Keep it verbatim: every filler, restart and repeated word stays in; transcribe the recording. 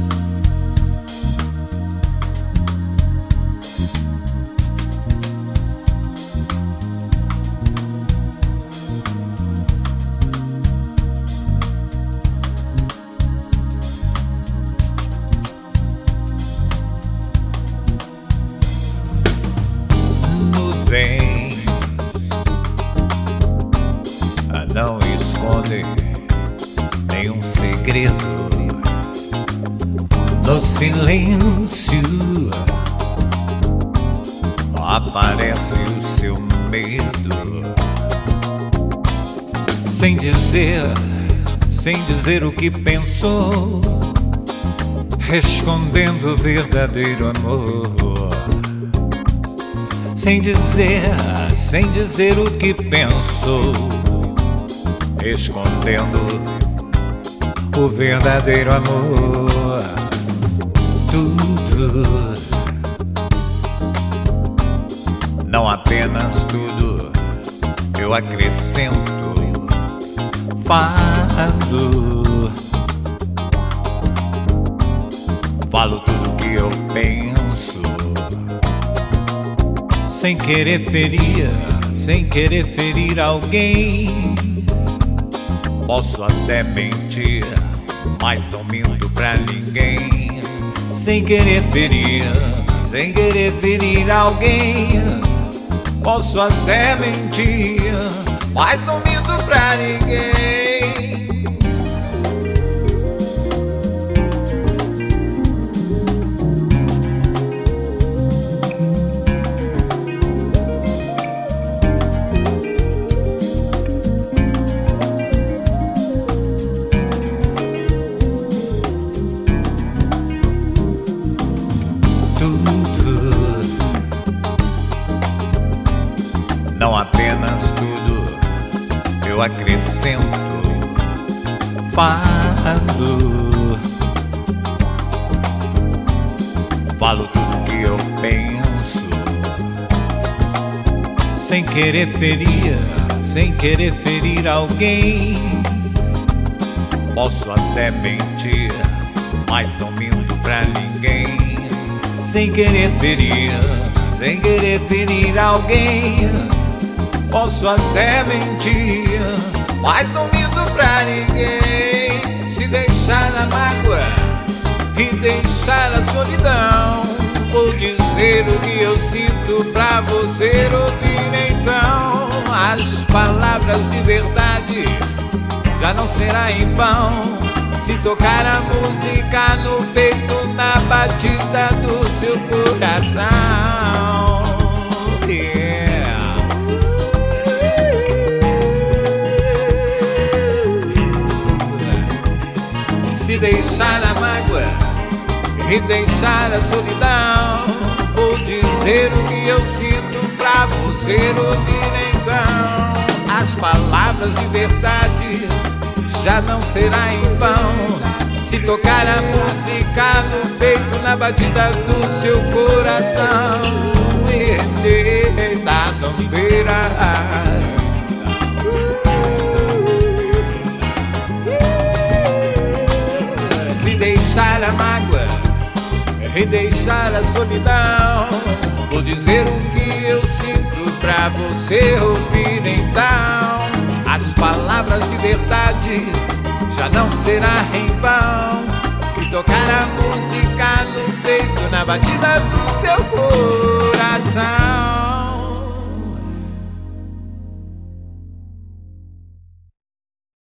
Nuvens não esconde nenhum segredo. No silêncio aparece o seu medo. Sem dizer, sem dizer o que pensou, escondendo o verdadeiro amor. Sem dizer, sem dizer o que pensou, escondendo o verdadeiro amor. Tudo, não apenas tudo, eu acrescento, falo, falo tudo que eu penso. Sem querer ferir, sem querer ferir alguém. Posso até mentir, mas não minto pra ninguém. Sem querer ferir, sem querer ferir alguém. Posso até mentir, mas não minto pra ninguém. Não apenas tudo, eu acrescento, falo, falo tudo que eu penso. Sem querer ferir, sem querer ferir alguém. Posso até mentir, mas não minto pra ninguém. Sem querer ferir, sem querer ferir alguém. Posso até mentir, mas não minto pra ninguém. Se deixar na mágoa e deixar a solidão, vou dizer o que eu sinto pra você ouvir então. As palavras de verdade já não será em vão. Se tocar a música no peito, na batida do seu coração. Yeah. Se deixar a mágoa e deixar a solidão, vou dizer o que eu sinto pra você ouvir então. As palavras de verdade já não será em vão. Se tocar a música no peito, na batida do seu coração. E da bandeira. Se deixar a mágoa e deixar a solidão, vou dizer o que eu sinto pra você ouvir então. As palavras de verdade já não será em vão. Se tocar a música no peito, na batida do seu corpo.